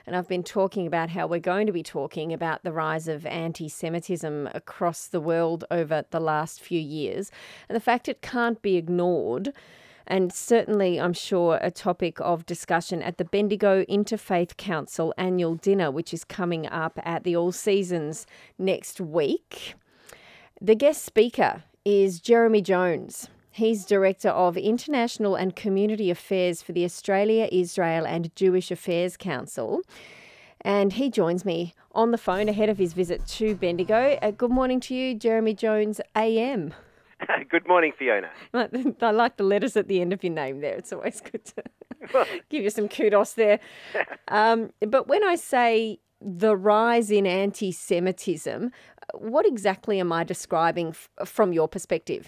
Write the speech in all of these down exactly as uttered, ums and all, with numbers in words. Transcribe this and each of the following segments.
and I've been talking about how we're going to be talking about the rise of anti-Semitism across the world over the last few years, and the fact it can't be ignored. And certainly, I'm sure, a topic of discussion at the Bendigo Interfaith Council annual dinner, which is coming up at the All Seasons next week. The guest speaker is Jeremy Jones. He's Director of International and Community Affairs for the Australia, Israel and Jewish Affairs Council. And he joins me on the phone ahead of his visit to Bendigo. Uh, good morning to you, Jeremy Jones, A M. Good morning, Fiona. I like the letters at the end of your name there. It's always good to give you some kudos there. Um, but when I say the rise in anti-Semitism, what exactly am I describing f- from your perspective?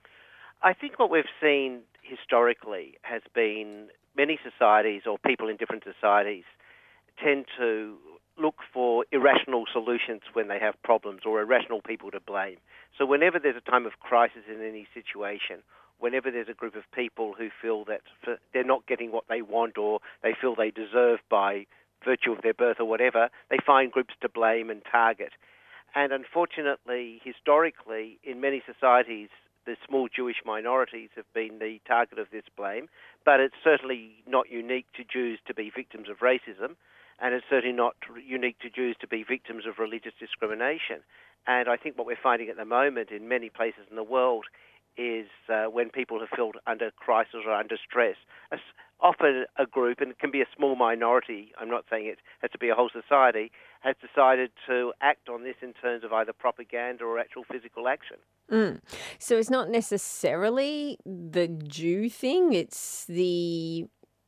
I think what we've seen historically has been many societies or people in different societies tend to look for irrational solutions when they have problems or irrational people to blame. So whenever there's a time of crisis in any situation, whenever there's a group of people who feel that they're not getting what they want or they feel they deserve by virtue of their birth or whatever, they find groups to blame and target. And unfortunately, historically, in many societies, the small Jewish minorities have been the target of this blame, but it's certainly not unique to Jews to be victims of racism, and it's certainly not unique to Jews to be victims of religious discrimination. And I think what we're finding at the moment in many places in the world is uh, when people have felt under crisis or under stress, often a group, and it can be a small minority, I'm not saying it has to be a whole society, has decided to act on this in terms of either propaganda or actual physical action. Mm. So it's not necessarily the Jew thing, it's the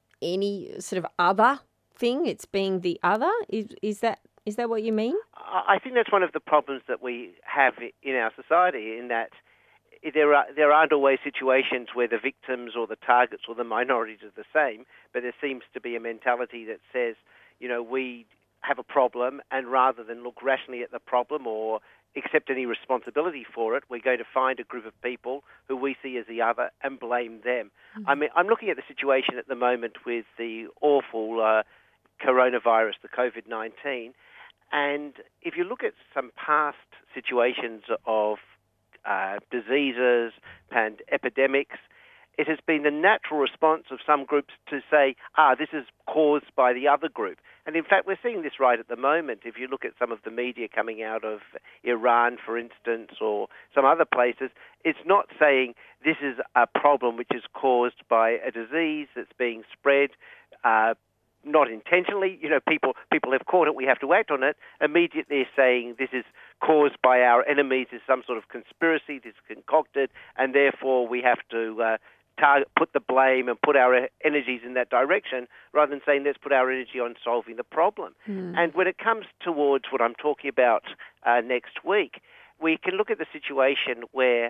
any sort of other thing, it's being the other? Is, is that is that what you mean? I think that's one of the problems that we have in our society, in that there are there aren't always situations where the victims or the targets or the minorities are the same, but there seems to be a mentality that says, you know, we have a problem, and rather than look rationally at the problem or accept any responsibility for it, we're going to find a group of people who we see as the other and blame them. Mm-hmm. I mean, I'm looking at the situation at the moment with the awful uh, coronavirus, the COVID nineteen, and if you look at some past situations of uh, diseases and epidemics, it has been the natural response of some groups to say, ah, this is caused by the other group. And in fact, we're seeing this right at the moment. If you look at some of the media coming out of Iran, for instance, or some other places, it's not saying this is a problem which is caused by a disease that's being spread, uh, not intentionally. You know, people people have caught it, we have to act on it. Immediately they're saying this is caused by our enemies, is some sort of conspiracy, this is concocted, and therefore we have to uh, target, put the blame and put our energies in that direction, rather than saying let's put our energy on solving the problem. Mm. And when it comes towards what I'm talking about uh, next week, we can look at the situation where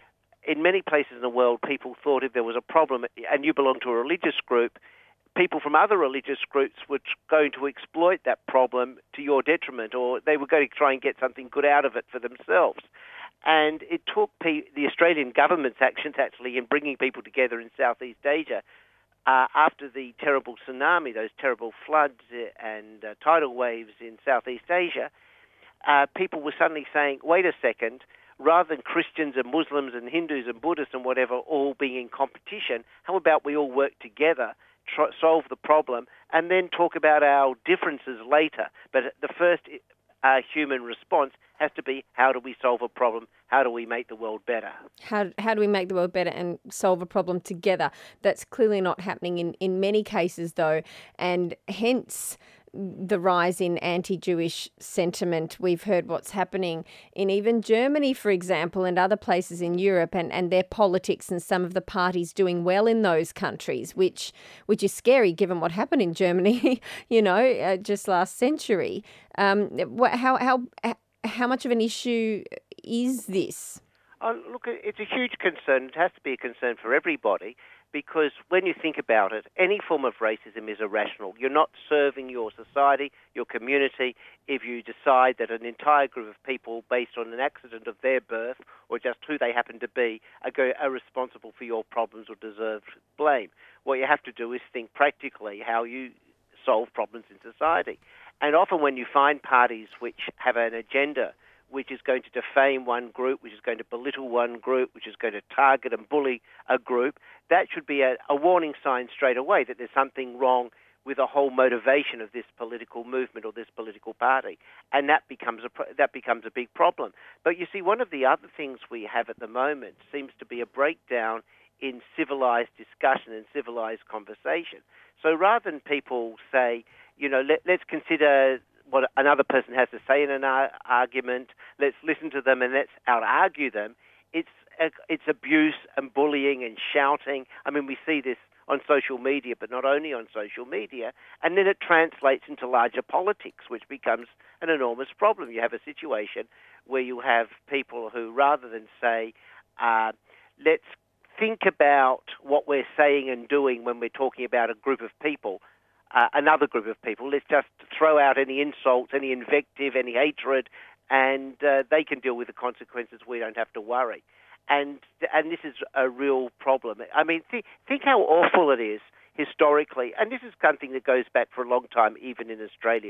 in many places in the world people thought if there was a problem and you belong to a religious group, people from other religious groups were going to exploit that problem to your detriment, or they were going to try and get something good out of it for themselves. And it took P- the Australian government's actions actually in bringing people together in Southeast Asia uh, after the terrible tsunami, those terrible floods and uh, tidal waves in Southeast Asia. Uh, people were suddenly saying, wait a second, rather than Christians and Muslims and Hindus and Buddhists and whatever all being in competition, how about we all work together, try, solve the problem, and then talk about our differences later? But the first uh, human response has to be, how do we solve a problem? How do we make the world better? How how do we make the world better and solve a problem together? That's clearly not happening in, in many cases, though, and hence the rise in anti-Jewish sentiment. We've heard what's happening in even Germany, for example, and other places in Europe, and, and their politics and some of the parties doing well in those countries, which which is scary given what happened in Germany, you know, uh, just last century. Um, how how how much of an issue is this? Oh, look, it's a huge concern. It has to be a concern for everybody, because when you think about it, any form of racism is irrational. You're not serving your society, your community, if you decide that an entire group of people, based on an accident of their birth or just who they happen to be, are, go, are responsible for your problems or deserve blame. What you have to do is think practically how you solve problems in society. And often when you find parties which have an agenda which is going to defame one group, which is going to belittle one group, which is going to target and bully a group, that should be a, a warning sign straight away that there's something wrong with the whole motivation of this political movement or this political party, and that becomes a that becomes a big problem. But you see, one of the other things we have at the moment seems to be a breakdown in civilized discussion and civilized conversation. So rather than people say, you know, let, let's consider what another person has to say in an ar- argument, let's listen to them and let's out-argue them, it's uh, it's abuse and bullying and shouting. I mean, we see this on social media, but not only on social media, and then it translates into larger politics, which becomes an enormous problem. You have a situation where you have people who, rather than say, uh, let's think about what we're saying and doing when we're talking about a group of people, uh, another group of people, let's just throw out any insults, any invective, any hatred, and uh, they can deal with the consequences. We don't have to worry. And and this is a real problem. I mean, th- think how awful it is historically, and this is something that goes back for a long time, even in Australia.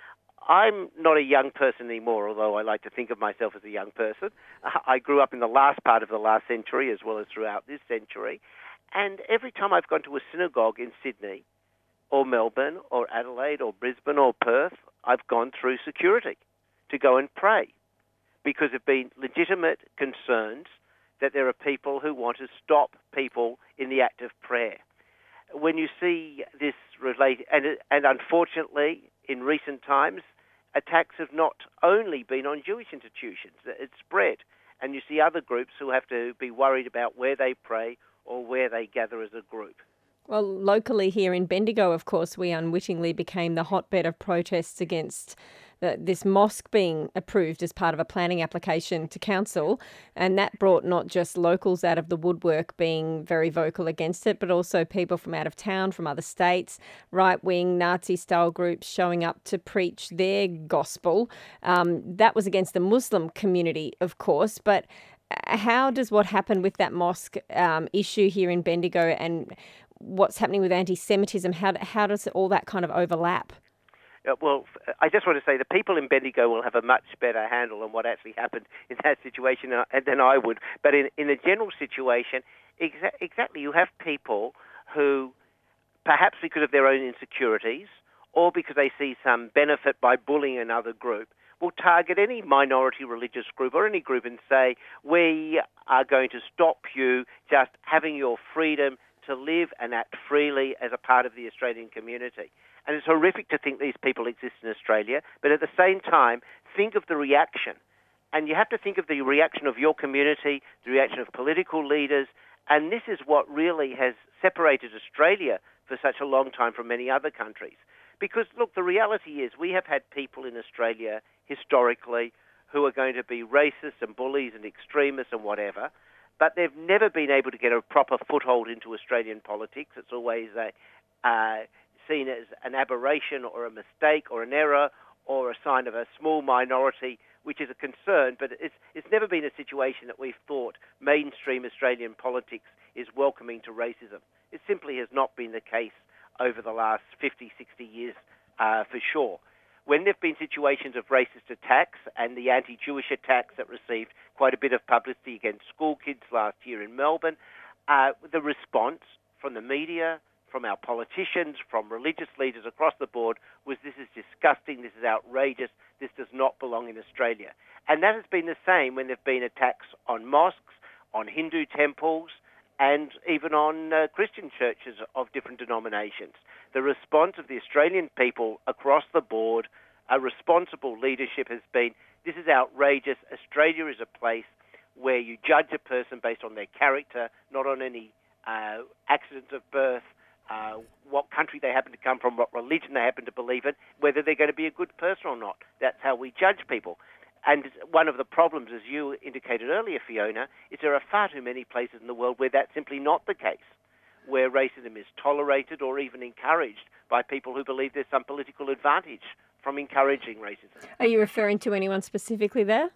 I'm not a young person anymore, although I like to think of myself as a young person. I grew up in the last part of the last century as well as throughout this century, and every time I've gone to a synagogue in Sydney or Melbourne or Adelaide or Brisbane or Perth, I've gone through security to go and pray because there have been legitimate concerns that there are people who want to stop people in the act of prayer. When you see this related, and, and unfortunately, in recent times, attacks have not only been on Jewish institutions, it's spread. And you see other groups who have to be worried about where they pray or where they gather as a group. Well, locally here in Bendigo, of course, we unwittingly became the hotbed of protests against the, this mosque being approved as part of a planning application to council. And that brought not just locals out of the woodwork being very vocal against it, but also people from out of town, from other states, right-wing Nazi-style groups showing up to preach their gospel. Um, that was against the Muslim community, of course, but how does what happened with that mosque um, issue here in Bendigo and what's happening with anti-Semitism, how, how does all that kind of overlap? Uh, well, I just want to say the people in Bendigo will have a much better handle on what actually happened in that situation uh, than I would. But in, in a general situation, exa- exactly, you have people who, perhaps because of their own insecurities or because they see some benefit by bullying another group, will target any minority religious group or any group and say, we are going to stop you just having your freedom to live and act freely as a part of the Australian community. And it's horrific to think these people exist in Australia, but at the same time, think of the reaction. And you have to think of the reaction of your community, the reaction of political leaders, and this is what really has separated Australia for such a long time from many other countries. Because, look, the reality is we have had people in Australia historically who are going to be racist and bullies and extremists and whatever, but they've never been able to get a proper foothold into Australian politics. It's always a, uh, seen as an aberration or a mistake or an error or a sign of a small minority, which is a concern, but it's, it's never been a situation that we've thought mainstream Australian politics is welcoming to racism. It simply has not been the case over the last fifty, sixty years, uh, for sure. When there have been situations of racist attacks and the anti-Jewish attacks that received quite a bit of publicity against school kids last year in Melbourne, uh, the response from the media, from our politicians, from religious leaders across the board was, this is disgusting, this is outrageous, this does not belong in Australia. And that has been the same when there have been attacks on mosques, on Hindu temples, and even on uh, Christian churches of different denominations. The response of the Australian people across the board, a responsible leadership has been, this is outrageous. Australia is a place where you judge a person based on their character, not on any uh, accidents of birth, uh, what country they happen to come from, what religion they happen to believe in, whether they're going to be a good person or not. That's how we judge people. And one of the problems, as you indicated earlier, Fiona, is there are far too many places in the world where that's simply not the case, where racism is tolerated or even encouraged by people who believe there's some political advantage from encouraging racism. Are you referring to anyone specifically there?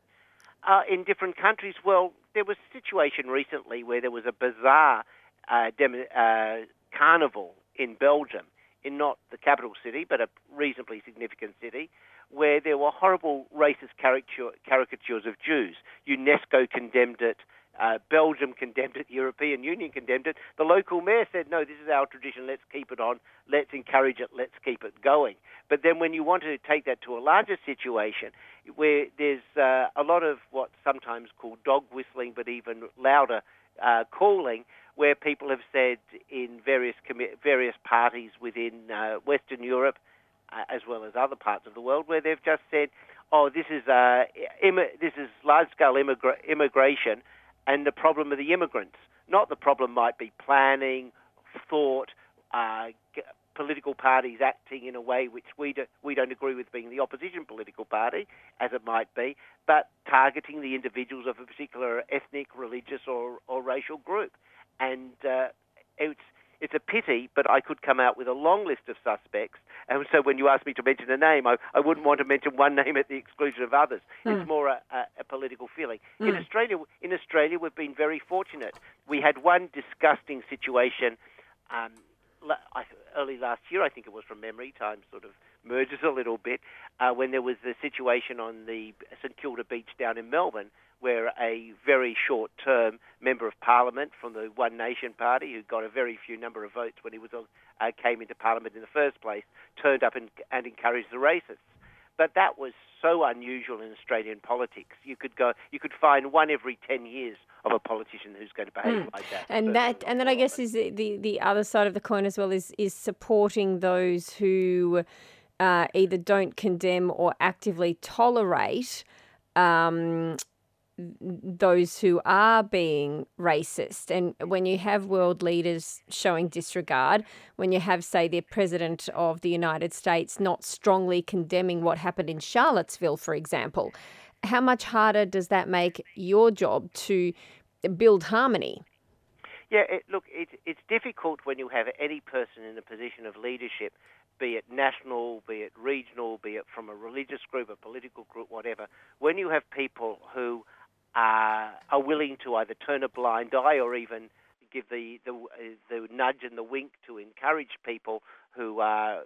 Uh, in different countries, well, there was a situation recently where there was a bizarre uh, dem- uh, carnival in Belgium in not the capital city, but a reasonably significant city, where there were horrible racist caricature, caricatures of Jews. UNESCO condemned it. Uh, Belgium condemned it. The European Union condemned it. The local mayor said, no, this is our tradition. Let's keep it on. Let's encourage it. Let's keep it going. But then when you want to take that to a larger situation where there's uh, a lot of what's sometimes called dog whistling, but even louder uh, calling, where people have said in various commi- various parties within uh, Western Europe, uh, as well as other parts of the world, where they've just said, oh, this is uh, Im- this is large-scale immigra- immigration, and the problem of the immigrants. Not the problem might be planning, thought, uh, g- political parties acting in a way which we, do, we don't agree with being the opposition political party, as it might be, but targeting the individuals of a particular ethnic, religious or, or racial group. And uh, it's it's a pity, but I could come out with a long list of suspects. And so when you ask me to mention a name, I, I wouldn't want to mention one name at the exclusion of others. Mm. It's more a, a, a political feeling. Mm. In Australia, in Australia, we've been very fortunate. We had one disgusting situation um, early last year, I think it was from memory, time sort of merges a little bit, uh, when there was the situation on the St Kilda beach down in Melbourne, where a very short-term member of Parliament from the One Nation Party, who got a very few number of votes when he was uh, came into Parliament in the first place, turned up and, and encouraged the racists. But that was so unusual in Australian politics. You could go, you could find one every ten years of a politician who's going to behave mm. like that. And that, and then I guess is the, the, the other side of the coin as well is is supporting those who uh, either don't condemn or actively tolerate Um, those who are being racist. And when you have world leaders showing disregard, when you have, say, the President of the United States not strongly condemning what happened in Charlottesville, for example, how much harder does that make your job to build harmony? Yeah, it, look, it, it's difficult when you have any person in a position of leadership, be it national, be it regional, be it from a religious group, a political group, whatever, when you have people who Uh, are willing to either turn a blind eye or even give the, the, the nudge and the wink to encourage people who are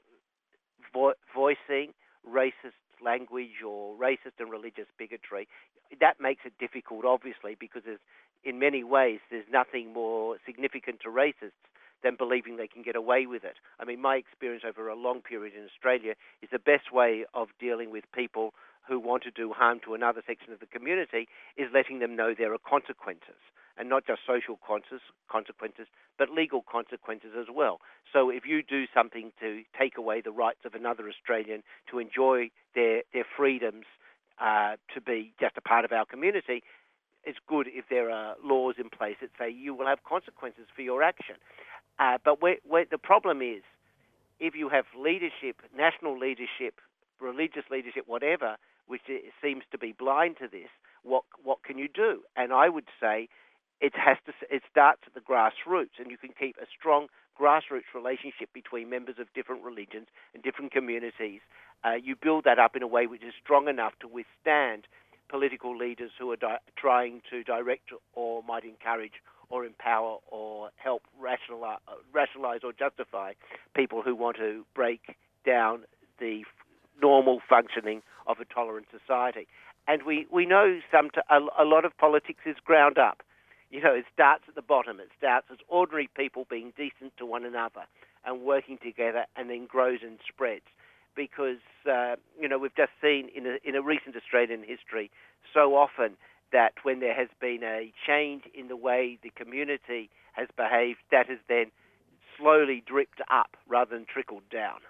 vo- voicing racist language or racist and religious bigotry. That makes it difficult, obviously, because there's, in many ways there's nothing more significant to racists than believing they can get away with it. I mean, my experience over a long period in Australia is the best way of dealing with people who want to do harm to another section of the community is letting them know there are consequences, and not just social consequences, but legal consequences as well. So if you do something to take away the rights of another Australian to enjoy their, their freedoms uh, to be just a part of our community, it's good if there are laws in place that say you will have consequences for your action. Uh, but where, where the problem is, if you have leadership, national leadership, religious leadership, whatever, which seems to be blind to this, what what can you do? And I would say it has to. It starts at the grassroots, and you can keep a strong grassroots relationship between members of different religions and different communities. Uh, you build that up in a way which is strong enough to withstand political leaders who are di- trying to direct or might encourage or empower or help rationalize, rationalize or justify people who want to break down the normal functioning of a tolerant society. And we, we know some t- a, a lot of politics is ground up. You know, it starts at the bottom. It starts as ordinary people being decent to one another and working together, and then grows and spreads. Because, uh, you know, we've just seen in a, in a recent Australian history so often that when there has been a change in the way the community has behaved, that has then slowly dripped up rather than trickled down.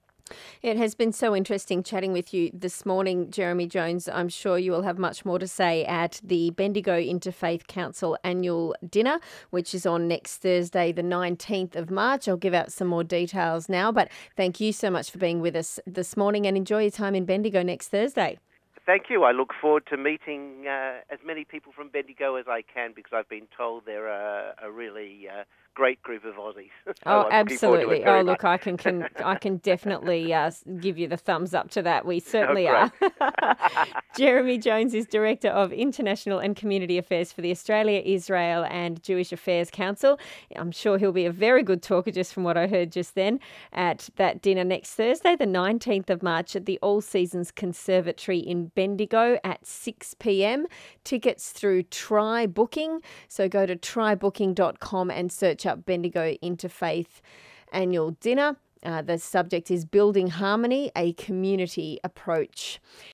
It has been so interesting chatting with you this morning, Jeremy Jones. I'm sure you will have much more to say at the Bendigo Interfaith Council annual dinner, which is on next Thursday, the nineteenth of March. I'll give out some more details now, but thank you so much for being with us this morning, and enjoy your time in Bendigo next Thursday. Thank you. I look forward to meeting uh, as many people from Bendigo as I can, because I've been told they're a, a really uh, great group of Aussies. So Oh, I'm looking forward to absolutely. it very Oh, look, much. I can, can I can definitely uh, s- give you the thumbs up to that. We Oh, certainly great. are. Jeremy Jones is Director of International and Community Affairs for the Australia, Israel and Jewish Affairs Council. I'm sure he'll be a very good talker, just from what I heard just then, at that dinner next Thursday, the nineteenth of March, at the All Seasons Conservatory in Bendigo at six p.m. Tickets through Try Booking. So go to try booking dot com and search up Bendigo Interfaith Annual Dinner. Uh, the subject is Building Harmony, a Community Approach.